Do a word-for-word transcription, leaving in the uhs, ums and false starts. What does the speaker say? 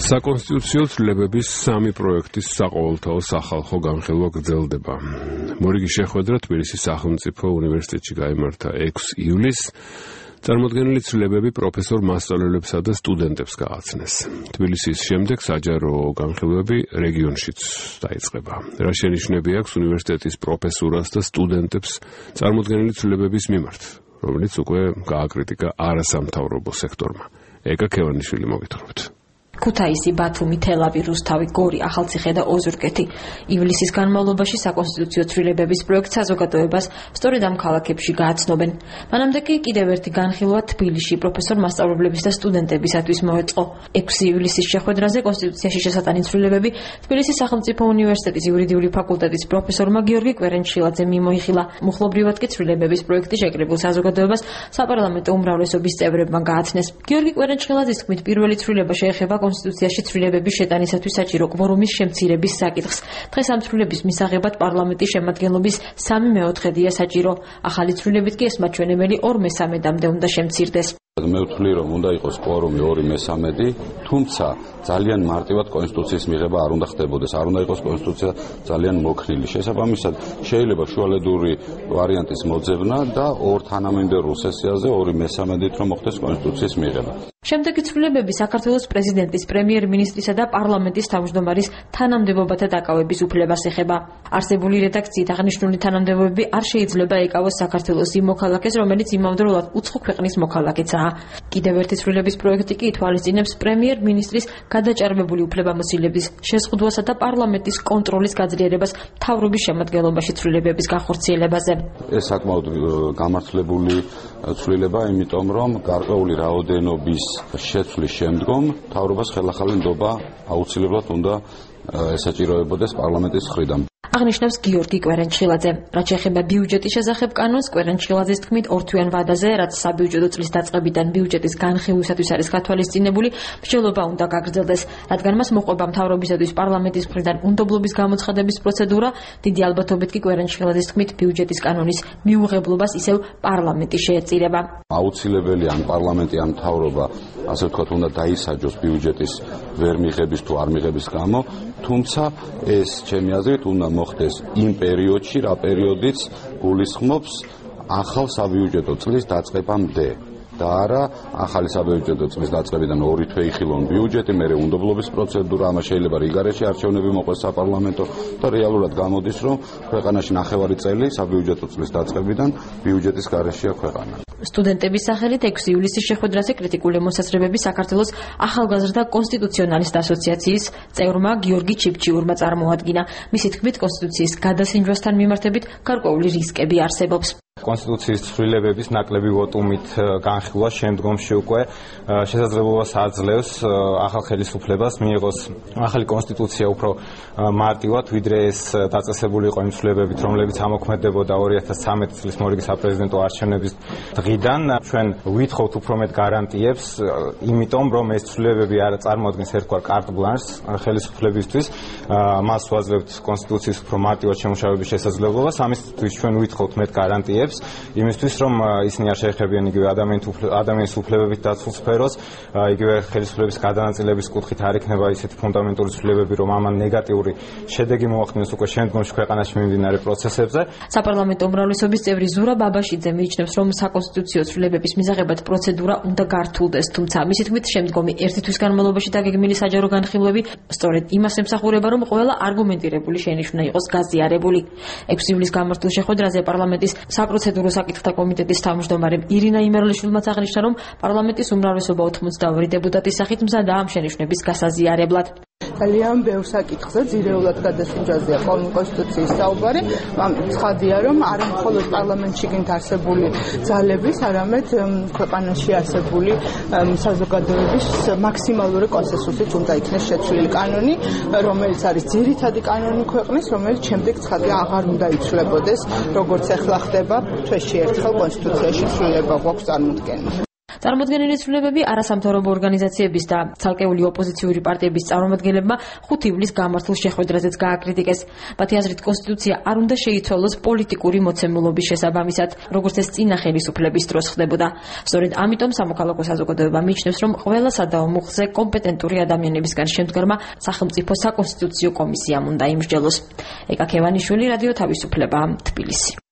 საკონსტიტუციო ცვლილებების სამი პროექტის საყოველთაო სახალხო განხილვა გრძელდება. მორიგი შეხვედრა თბილისის სახელმწიფო უნივერსიტეტში გაიმართა ექვსი ივლისს. წარმოდგენილი ცვლილებები პროფესორ მასწავლებლებსა და სტუდენტებს გააცნეს. თბილისის შემდეგ საჯარო განხილვები რეგიონშიც დაიწყება. რა შენიშვნები აქვს უნივერსიტეტის პროფესურას და სტუდენტებს წარმოდგენილი ცვლილებების მიმართ, რომელიც უკვე გააკრიტიკა არასამთავრობო სექტორმა. ეკა ქევანიშვილი მოგითხრობთ. ქუთაისი, ბათუმი, თელავი, რუსთავი, გორი, ახალციხე და ოზურგეთი ივლისის განმავლობაში საკონსტიტუციო ცვლილებების პროექტ საზოგადოებას სწორედ ამ ქალაქებში გააცნობენ. მანამდე კი კიდევ ერთი განხილვა თბილისში პროფესორ მასწავლებლების და სტუდენტებისათვის მოეწყო. ექვსი ივლისის შეხვედრაზე კონსტიტუციაში შესატანი ცვლილებები თბილისის სახელმწიფო უნივერსიტეტის იურიდიული ფაკულტეტის პროფესორმა გიორგი კვერენჩხილაძე მიმოიხილა. მუხლობრივად კი ცვლილებების პროექტი შეკრებილ საზოგადოებას საპარლამენტო უმრავლესობის წევრებმა გააცნეს. გიორგი კვერენჩხილაძის თქმით, პირველი ცვლილება შეეხება კონსტიტუციაში ცვლილებების შეტანისათვის საჭირო კვორუმის შემცირების საკითხს. დღეს ამ ცვლილების მისაღებად პარლამენტის შემადგენლობის სამი მეოთხედია საჭირო. ახალი ცვლილებით კი ეს მაჩვენებელი ორ მესამედამდე უნდა შემცირდეს. მე ვთვლი, რომ უნდა იყოს კვორუმი ორი მესამედი, თუმცა ძალიან მარტივად კონსტიტუციის მიღება არ უნდა ხდებოდეს, არ უნდა იყოს კონსტიტუცია ძალიან მოქნილი. შესაბამისად, შეიძლება შუალედური ვარიანტის მოძებნა და ორ თანამიმდევრულ სესიაზე ორი მესამედით რომ მოხდეს კონსტიტუციის მიღება. შემდეგი ცვლილებები საქართველოს პრეზიდენტის, პრემიერ-მინისტრისა და პარლამენტის თავმჯდომარის თანამდებობათა დაკავების უფლებას ეხება. არსებული რედაქციით აღნიშნული თანამდებობები არ შეიძლება ეკავოს საქართველოს იმ მოქალაქეს, რომელიც იმავდროულად უცხო ქვეყნის მოქალაქეცაა. კიდევ ერთი ცვლილების პროექტი კი ითვალისწინებს პრემიერ-მინისტრის გადაჭარბებული უფლებამოსილების შეზღუდვასა და პარლამენტის კონტროლის გაძლიერებას მთავრობის შემადგენლობაში ცვლილებების განხორციელებაზე. ეს საკმაოდ გამართლებული ცვლილება, იმიტომ რომ გარკვეული რაოდენობის შეცვლის შემდგომ მთავრობას ხელახალი ნდობა აუცილებლად უნდა ესაჭიროებოდეს პარლამენტის მხრიდან. აღნიშნავს გიორგი კვერენჩხილაძე. რაც შეეხება ბიუჯეტის შესახებ კანონს, კვერენჩხილაძის თქმით, ორთვიან ვადაზე, რაც საბიუჯეტო წლის დაწყებიდან ბიუჯეტის განხილვისათვის არის გათვალისწინებული, მსჯელობა უნდა გაგრძელდეს, რადგან მას მოყვება მთავრობისათვის პარლამენტის მხრიდან უნდობლობის გამოცხადების პროცედურა. დიდი ალბათობით კი კვერენჩხილაძის თქმით, ბიუჯეტის კანონის მიუღებლობას ისევ პარლამენტი შეეწირება. აუცილებელი ან პარლამენტი ან მთავრობა, ასე ვთქვათ, უნდა დაისაჯოს ბიუჯეტის ვერ მიღების თუ არ მიღების გამო, თუმცა ეს ჩემი აზრით უნდა მოხდეს იმ პერიოდში, რა პერიოდიც გულისხმობს ახალ საბიუჯეტო წლის დაწყებამდე და არა ახალი საბიუჯეტო წლის დაწყებიდან ორი თვე იხილონ ბიუჯეტი, მერე უნდობლობის პროცედურა, ამას შეიძლება რიგარეში არჩევნები მოყვეს საპარლამენტო და რეალურად გამოდის, რომ ქვეყანაში ნახევარი წელი საბიუჯეტო წლის დაწყებიდან ბიუჯეტის გარეშეა ქვეყანა. სტუდენტების სახელით ექვსი ივლისის შეხვედრაზე კრიტიკული მოსაზრებები საქართველოს ახალგაზრდა კონსტიტუციონალისტთა ასოციაციის წევრმა გიორგი ჩიფჩიურმა წარმოადგინა. მისი თქმით, კონსტიტუციის გადასინჯვასთან მიმართებით გარკვეული რისკები არსებობს. კონსტიტუციის ცვლილებების ნაკლები ვოტუმით განხილვა შემდგომში უკვე შესაძლებლობას აძლევს ახალ ხელისუფლებას მიიღოს ახალი კონსტიტუცია უფრო მარტივად, ვიდრე ეს დაწესებული იყო იმ ცვლილებებით, რომლებიც ამოქმედებოდა ორი ათას ცხრამეტი წლის მორიგი საპრეზიდენტო არჩევნების დღიდან. ჩვენ ვითხოვთ უფრო მეტ გარანტიებს, იმიტომ რომ ეს ცვლილებები არ წარმოადგენს ერთგვარ კარტ ბლანშს ხელისუფლებისთვის, მას უაძლევთ კონსტიტუციის უფრო მარტივად შემუშავების შესაძლებლობას. ამისთვის ჩვენ ვითხოვთ მეტ გარანტიებს იმისთვის, რომ ისინი არ შეეხებიან იგივე ადამიანის უფლებებით დაცულ სფეროს, იგივე ხელისუფლების გადანაწილების კუთხით არ იქნება ისეთი ფუნდამენტური ცვლილებები, რომ ამან ნეგატიური შედეგი მოახდინოს უკვე შემდგომში ქვეყანაში მიმდინარე პროცესებზე. საპარლამენტო უმრავლესობის წევრი ზურა ბაბაშიძე მიიჩნევს, რომ საკონსტიტუციო ცვლილებების მისაღებად პროცედურა უნდა გართულდეს, თუმცა მისი თქმით, შემდგომი ერთი თვის განმავლობაში დაგეგმილი საჯარო განხილვები სწორედ იმას ემსახურება, რომ ყველა არგუმენტირებული შენიშვნა იყოს გაზიარებული. ექვსი ივლისს გამართულ შეხვედრაზე პარლამენტის საპროცედურო საკითხთა კომიტეტის თავმჯდომარე ირინა იმერლიშვილმა აღნიშნა, რომ პარლამენტის უმრავლესობა ოცდაორი დეპუტატის სახით მზადაა ამ შენიშვნების გასაზიარებლად. ძალიან ბევრ საკითხზე ძირეულად გადასინჯვაზეა კონსტიტუციის საუბარი. ცხადია, რომ არა მხოლოდ პარლამენტში გინთ არსებული ძალების, არამედ ქვეყანაში არსებული საზოგადოების მაქსიმალური კონსენსუსით უნდა იქნეს შეცვლილი კანონი, რომელიც არის ძირითადი კანონი ქვეყნის, რომელიც შემდეგ ცხადია აღარ უნდა იცვლებოდეს, როგორც ახლა ხდება თვეში ერთხელ კონსტიტუციაში ცვლილება გვაქვს წარმოდგენილი. წარმოდგენილი ცვლილებები არასამთავრობო ორგანიზაციების და ცალკეული ოპოზიციური პარტიების წარმომადგენლებმა ხუთი ივლისს გამართულ შეხვედრაზეც გააკრიტიკეს. მათი აზრით კონსტიტუცია არ უნდა შეიცვალოს პოლიტიკური მოცემულობის შესაბამისად, როგორც ეს წინა ხელისუფლების დროს ხდებოდა. სწორედ ამიტომ სამოქალაქო საზოგადოება მიიჩნევს, რომ ყველა სადაო მუხლზე კომპეტენტური ადამიანებისგან შემდგარმა სახელმწიფო საკონსტიტუციო კომისიამ უნდა იმსჯელოს. ეკა ქევანიშვილი, რადიო თავისუფლება, თბილისი.